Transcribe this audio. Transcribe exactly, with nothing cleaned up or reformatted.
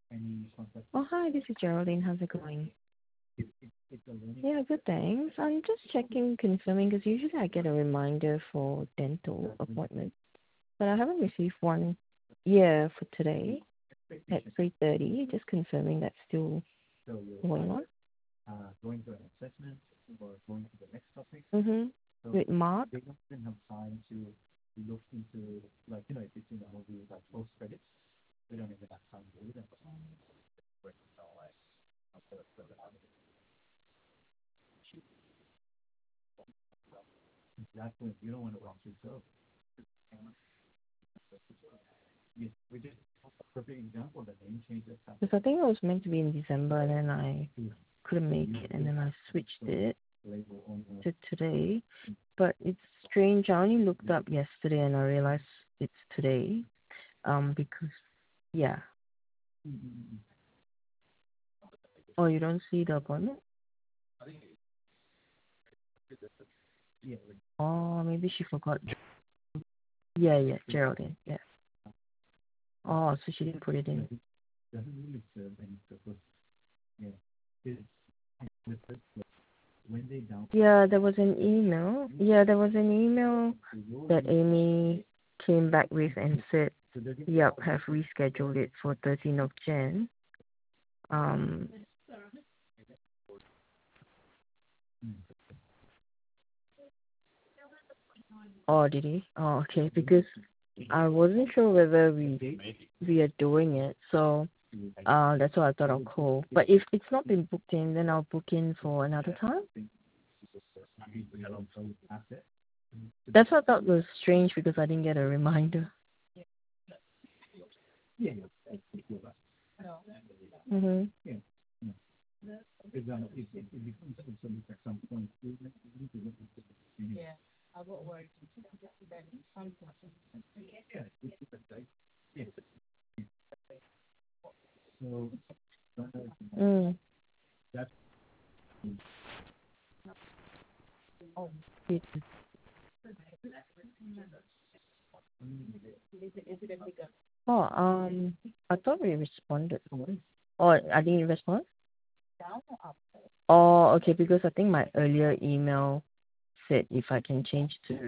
Oh, hi, this is Geraldine. How's it going? Yeah, good, thanks. I'm just checking, confirming, because usually I get a reminder for dental appointments, but I haven't received one. Yeah, for today at three thirty. Just confirming that's still going on. Mm-hmm. With Mark? Because I think it was meant to be in December, and then I couldn't make it, and then I switched it to today. But it's strange. I only looked up yesterday, and I realized it's today. Um, because yeah. Oh, you don't see the appointment? Oh, maybe she forgot. Yeah, yeah, Geraldine. Yeah. Oh, so she didn't put it in. Yeah, there was an email. Yeah, there was an email that Amy came back with and said, yep, have rescheduled it for thirteenth of Jan. Um, oh, did he? Oh, okay, because I wasn't sure whether we we are doing it, so uh, that's why I thought I'll call. But if it's not been booked in, then I'll book in for another time. That's what I thought was strange because I didn't get a reminder. Mhm. Mm. Oh, um, I thought we responded. Oh, I didn't respond. Oh, okay, because I think my earlier email said if I can change to